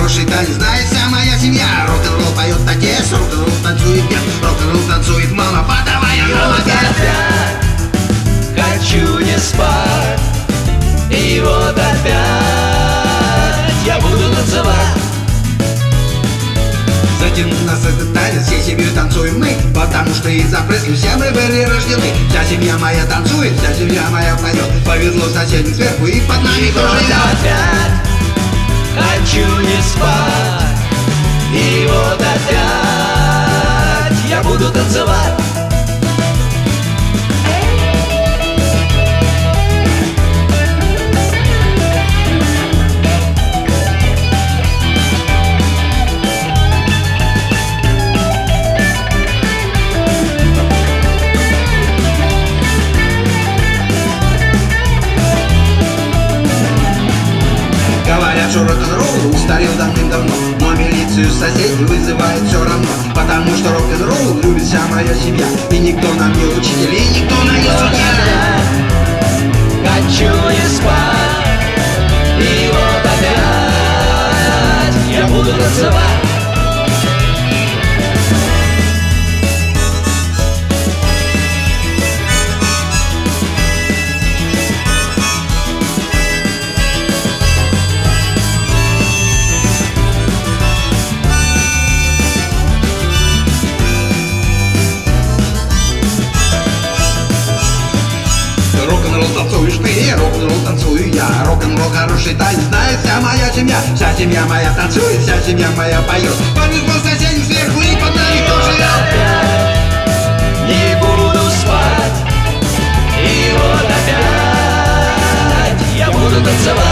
хороший танец знает вся моя семья. Рок-н-ролл поет отец, рок-н-ролл танцует дед, рок-н-ролл танцует мама, подавай, я молодец. Хочу не спать, и вот опять я буду танцевать. Затянул нас этот танец, всей семьей танцуем мы, потому что из-за Пресли все мы были рождены. Вся семья моя танцует, вся семья моя поет. Повезло соседям сверху и под нами тоже опять хочу не спать, и вот опять я буду танцевать. Говорят, что рок-н-ролл устарел давным-давно, но милицию соседей вызывает все равно, потому что рок-н-ролл любит вся моя семья, и никто нам не учитель, и никто нам не судья. Хочу не спать, и вот опять я буду танцевать. Рок-н-ролл танцуешь ты, рок-н-ролл танцую я. Рок-н-ролл хороший танец знает вся моя семья. Вся семья моя танцует, вся семья моя поет. Повезло соседям сверху и под нами тоже не буду спать, и вот опять я буду танцевать.